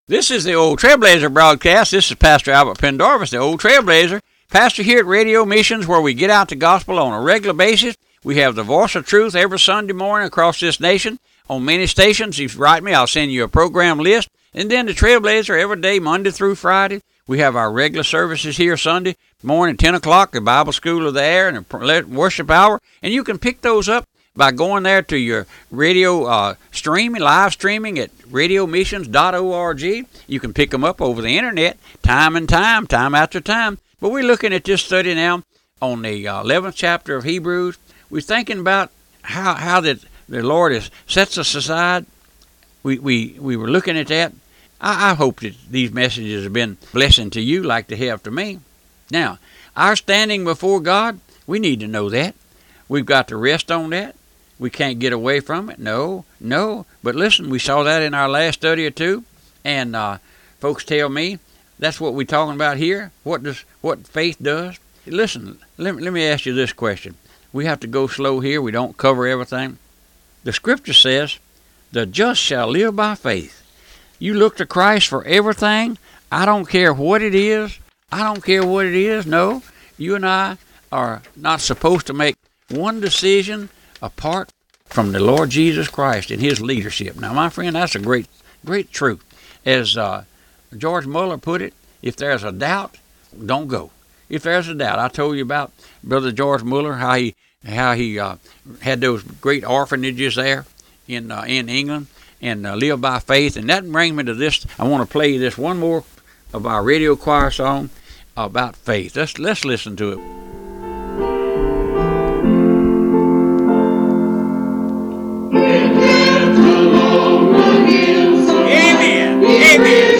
This is the Old Trailblazer broadcast. This is Pastor Albert Pendarvis, the Old Trailblazer, pastor here at Radio Missions, where we get out the gospel on a regular basis. We have the voice of truth every Sunday morning across this nation on many stations. If you write me, I'll send you a program list. And then the Trailblazer every day, Monday through Friday. We have our regular services here Sunday morning, 10 o'clock, the Bible School of the Air and the worship hour. And you can pick those up by going there to your radio streaming, live streaming at radiomissions.org. You can pick them up over the internet time after time. But we're looking at this study now on the 11th chapter of Hebrews. We're thinking about how that the Lord has sets us aside. We were looking at that. I hope that these messages have been a blessing to you like they have to me. Now, our standing before God, we need to know that. We've got to rest on that. We can't get away from it. No. But listen, we saw that in our last study or two. And folks tell me that's what we're talking about here. What faith does. Listen, let me ask you this question. We have to go slow here. We don't cover everything. The scripture says, the just shall live by faith. You look to Christ for everything. I don't care what it is. No, you and I are not supposed to make one decision apart from the Lord Jesus Christ and His leadership. Now, my friend, that's a great truth. As George Muller put it, if there's a doubt, don't go. If there's a doubt, I told you about Brother George Muller, how he had those great orphanages there in England and live by faith. And that brings me to this. I want to play this one more of our radio choir song about faith. Let's listen to it. Amen. Amen.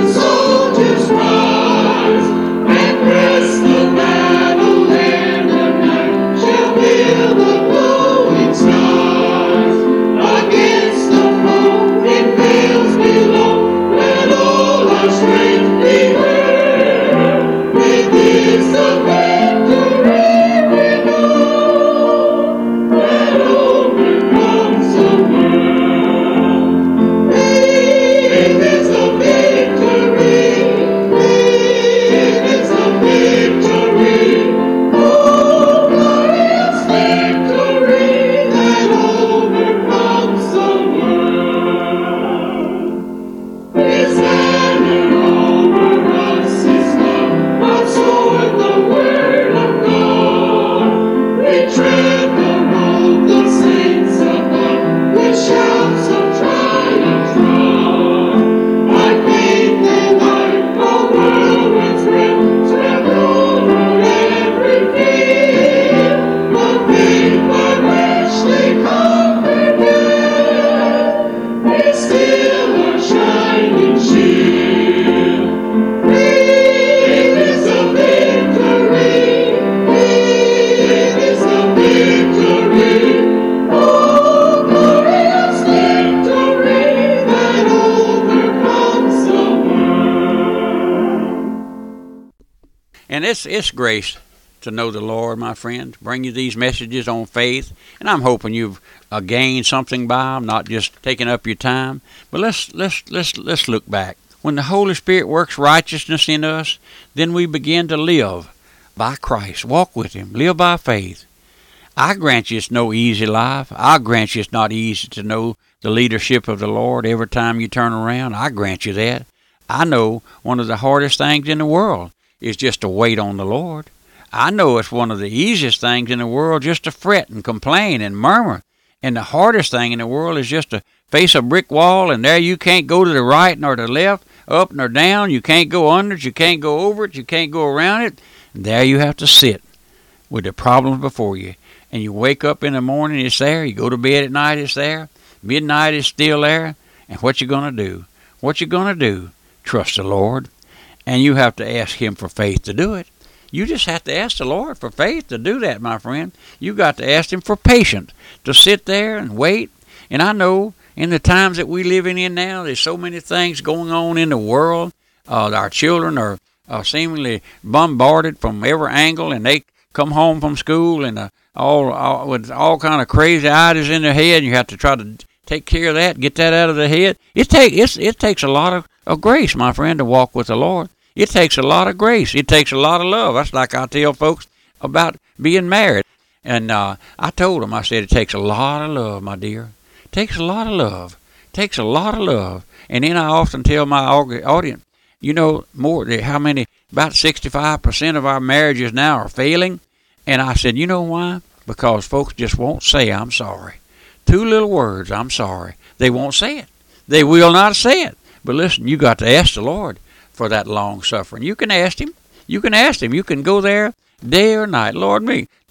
And it's grace to know the Lord, my friend. Bring you these messages on faith, and I'm hoping you've gained something by them, not just taking up your time. But let's look back. When the Holy Spirit works righteousness in us, then we begin to live by Christ, walk with Him, live by faith. I grant you it's no easy life. I grant you it's not easy to know the leadership of the Lord every time you turn around. I grant you that. I know one of the hardest things in the world is just to wait on the Lord. I know it's one of the easiest things in the world just to fret and complain and murmur. And the hardest thing in the world is just to face a brick wall, and there you can't go to the right nor the left, up nor down. You can't go under it, you can't go over it, you can't go around it. And there you have to sit with the problems before you. And you wake up in the morning, it's there. You go to bed at night, it's there. Midnight is still there. And what you going to do? What you going to do? Trust the Lord. And you have to ask Him for faith to do it. You just have to ask the Lord for faith to do that, my friend. You got to ask Him for patience to sit there and wait. And I know in the times that we're living in now, there's so many things going on in the world. Our children are seemingly bombarded from every angle, and they come home from school and all with all kind of crazy ideas in their head. And you have to try to take care of that, get that out of the head. It takes a lot of grace, my friend, to walk with the Lord. It takes a lot of grace. It takes a lot of love. That's like I tell folks about being married. And I told them, I said, it takes a lot of love, my dear. It takes a lot of love. It takes a lot of love. And then I often tell my audience, you know, about 65% of our marriages now are failing. And I said, you know why? Because folks just won't say, I'm sorry. 2 little words, I'm sorry. They won't say it. They will not say it. But listen, you got to ask the Lord for that long suffering. You can ask Him. You can ask Him. You can go there day or night. Lord,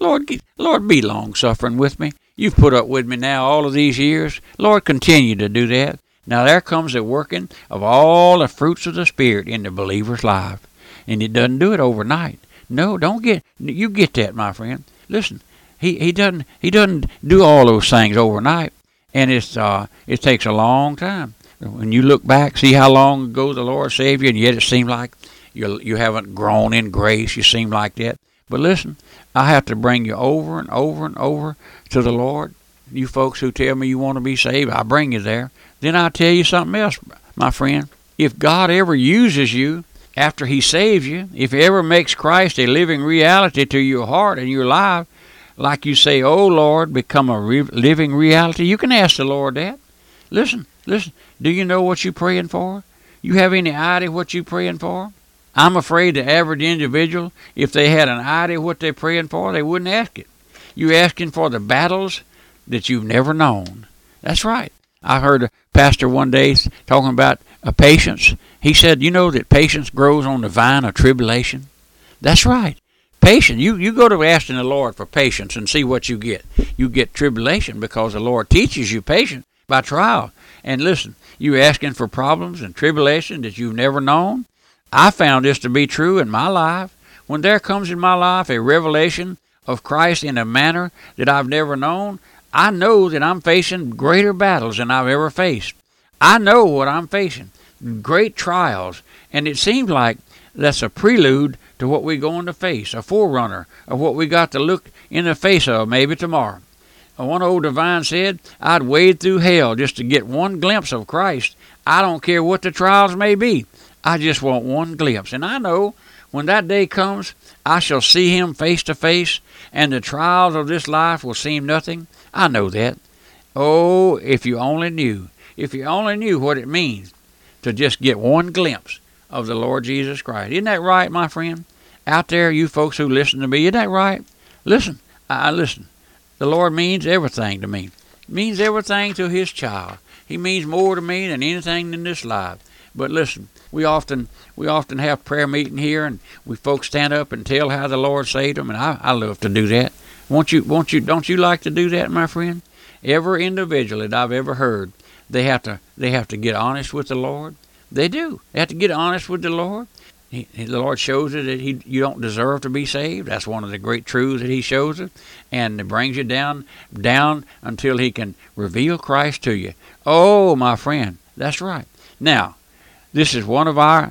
be long suffering with me. You've put up with me now all of these years. Lord, continue to do that. Now there comes the working of all the fruits of the Spirit in the believer's life. And it doesn't do it overnight. No, you get that, my friend. Listen, he doesn't do all those things overnight. And it takes a long time. When you look back, see how long ago the Lord saved you, and yet it seemed like you haven't grown in grace. You seem like that. But listen, I have to bring you over and over and over to the Lord. You folks who tell me you want to be saved, I bring you there. Then I'll tell you something else, my friend. If God ever uses you after He saves you, if He ever makes Christ a living reality to your heart and your life, like you say, oh Lord, become a living reality, you can ask the Lord that. Listen, do you know what you're praying for? You have any idea what you're praying for? I'm afraid the average individual, if they had an idea what they're praying for, they wouldn't ask it. You're asking for the battles that you've never known. That's right. I heard a pastor one day talking about patience. He said, you know that patience grows on the vine of tribulation? That's right. Patience. You go to asking the Lord for patience and see what you get. You get tribulation because the Lord teaches you patience by trial. And listen, you're asking for problems and tribulation that you've never known. I found this to be true in my life. When there comes in my life a revelation of Christ in a manner that I've never known, I know that I'm facing greater battles than I've ever faced. I know what I'm facing, great trials, and it seems like that's a prelude to what we're going to face, a forerunner of what we got to look in the face of maybe tomorrow. One old divine said, I'd wade through hell just to get one glimpse of Christ. I don't care what the trials may be. I just want one glimpse. And I know when that day comes, I shall see Him face to face, and the trials of this life will seem nothing. I know that. Oh, if you only knew what it means to just get one glimpse of the Lord Jesus Christ. Isn't that right, my friend? Out there, you folks who listen to me, isn't that right? Listen, listen. The Lord means everything to me. He means everything to His child. He means more to me than anything in this life. But listen, we often have prayer meeting here, and we folks stand up and tell how the Lord saved them, and I love to do that. Don't you like to do that, my friend? Every individual that I've ever heard, they have to get honest with the Lord. They do. They have to get honest with the Lord. The Lord shows it that you don't deserve to be saved. That's one of the great truths that He shows us, and it brings you down until He can reveal Christ to you. Oh, my friend, that's right. Now, this is one of our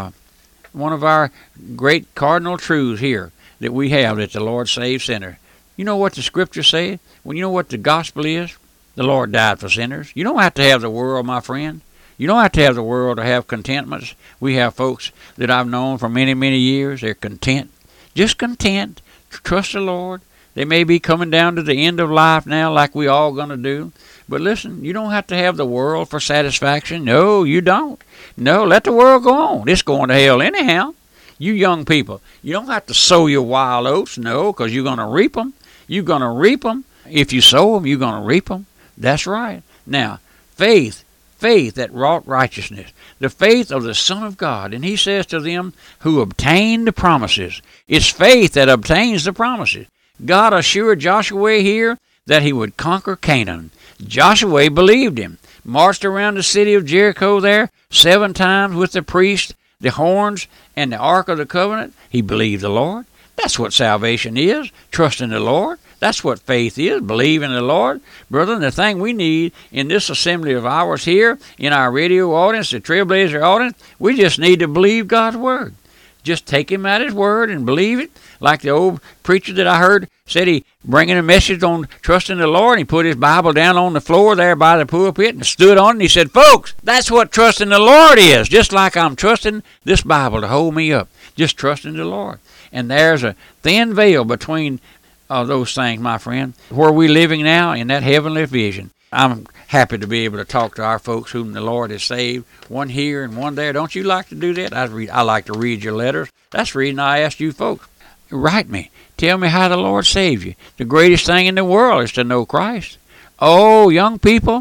great cardinal truths here that we have, that the Lord saves sinners. You know what the Scripture says? Well, you know what the gospel is? The Lord died for sinners. You don't have to have the world, my friend. You don't have to have the world to have contentments. We have folks that I've known for many, many years. They're content. Just content. Trust the Lord. They may be coming down to the end of life now like we all going to do. But listen, you don't have to have the world for satisfaction. No, you don't. No, let the world go on. It's going to hell anyhow. You young people, you don't have to sow your wild oats. No, because you're going to reap them. You're going to reap them. If you sow them, you're going to reap them. That's right. Now, faith that wrought righteousness, the faith of the Son of God. And He says to them who obtain the promises, it's faith that obtains the promises. God assured Joshua here that he would conquer Canaan. Joshua believed Him, marched around the city of Jericho there 7 times with the priest, the horns, and the Ark of the Covenant. He believed the Lord. That's what salvation is, trusting the Lord. That's what faith is, believe in the Lord. Brother, the thing we need in this assembly of ours here, in our radio audience, the Trailblazer audience, we just need to believe God's Word. Just take him at his word and believe it. Like the old preacher that I heard said, he bringing a message on trusting the Lord. And he put his Bible down on the floor there by the pulpit and stood on it. And he said, folks, that's what trusting the Lord is. Just like I'm trusting this Bible to hold me up. Just trusting the Lord. And there's a thin veil between those things, my friend. Where we're living now in that heavenly vision. I'm happy to be able to talk to our folks whom the Lord has saved, one here and one there. Don't you like to do that? I like to read your letters. That's the reason I asked you folks. Write me. Tell me how the Lord saved you. The greatest thing in the world is to know Christ. Oh, young people,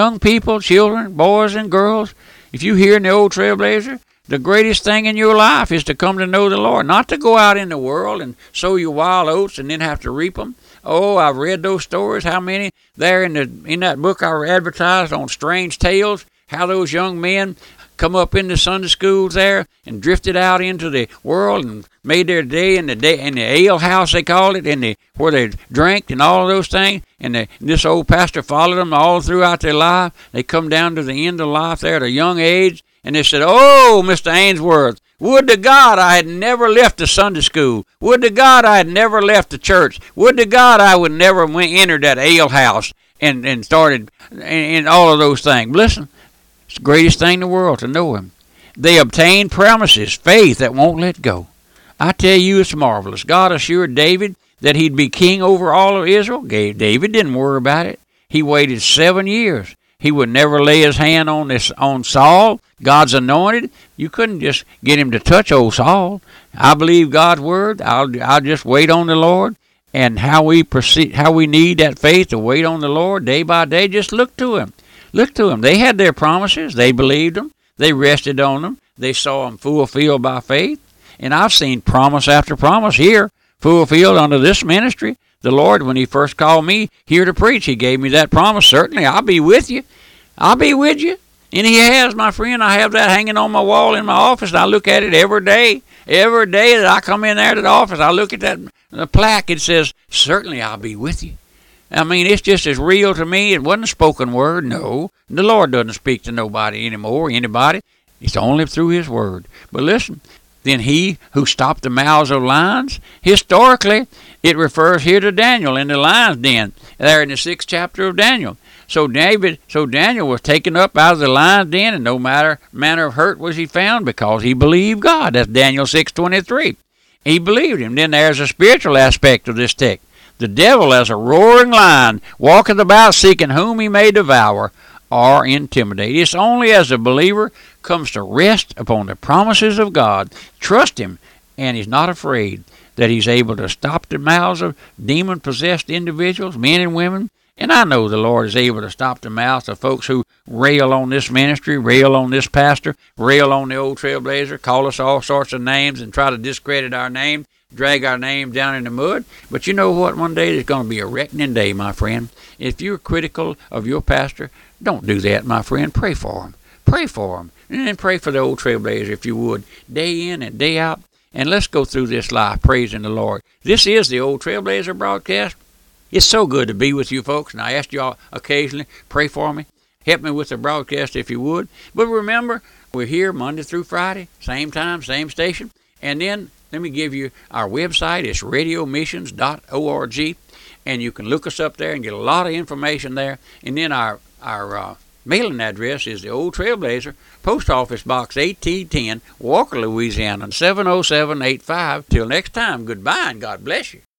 children, boys and girls, if you hear in the old Trailblazer, the greatest thing in your life is to come to know the Lord, not to go out in the world and sow your wild oats and then have to reap them. Oh, I've read those stories. How many there in that book I advertised on Strange Tales? How those young men come up in the Sunday schools there and drifted out into the world and made their day in the ale house, they called it, where they drank and all of those things. And this old pastor followed them all throughout their life. They come down to the end of life there at a young age, and they said, "Oh, Mr. Ainsworth, would to God I had never left the Sunday school. Would to God I had never left the church. Would to God I would never entered that ale house and started and all of those things." Listen, it's the greatest thing in the world to know Him. They obtained promises, faith that won't let go. I tell you, it's marvelous. God assured David that he'd be king over all of Israel. David didn't worry about it. He waited 7 years. He would never lay his hand on Saul, God's anointed. You couldn't just get him to touch old Saul. I believe God's word. I'll just wait on the Lord. And how we need that faith to wait on the Lord day by day. Just look to Him. Look to Him. They had their promises. They believed them. They rested on them. They saw them fulfilled by faith. And I've seen promise after promise here fulfilled under this ministry. The Lord, when He first called me here to preach, He gave me that promise. Certainly, I'll be with you. I'll be with you. And He has, my friend. I have that hanging on my wall in my office, and I look at it every day. Every day that I come in there to the office, I look at that plaque. It says, "Certainly, I'll be with you." I mean, it's just as real to me. It wasn't a spoken word, no. The Lord doesn't speak to nobody anymore, anybody. It's only through His word. But listen, then He who stopped the mouths of lions, historically, it refers here to Daniel in the lion's den, there in the 6th chapter of Daniel. So Daniel was taken up out of the lion's den, and no manner of hurt was he found, because he believed God. That's Daniel 6:23. He believed Him. Then there's a spiritual aspect of this text. The devil, as a roaring lion, walketh about seeking whom he may devour or intimidate. It's only as a believer comes to rest upon the promises of God, trust Him, and he's not afraid, that he's able to stop the mouths of demon-possessed individuals, men and women. And I know the Lord is able to stop the mouths of folks who rail on this ministry, rail on this pastor, rail on the old Trailblazer, call us all sorts of names and try to discredit our name, drag our name down in the mud. But you know what? One day there's going to be a reckoning day, my friend. If you're critical of your pastor, don't do that, my friend. Pray for him. Pray for him. And then pray for the old Trailblazer, if you would, day in and day out. And let's go through this life praising the Lord. This is the old Trailblazer broadcast. It's so good to be with you folks, and I ask y'all occasionally, pray for me. Help me with the broadcast if you would. But remember, we're here Monday through Friday, same time, same station. And then let me give you our website. It's radiomissions.org, and you can look us up there and get a lot of information there. And then our mailing address is the Old Trailblazer, Post Office Box 1810, Walker, Louisiana, 70785. Till next time, goodbye and God bless you.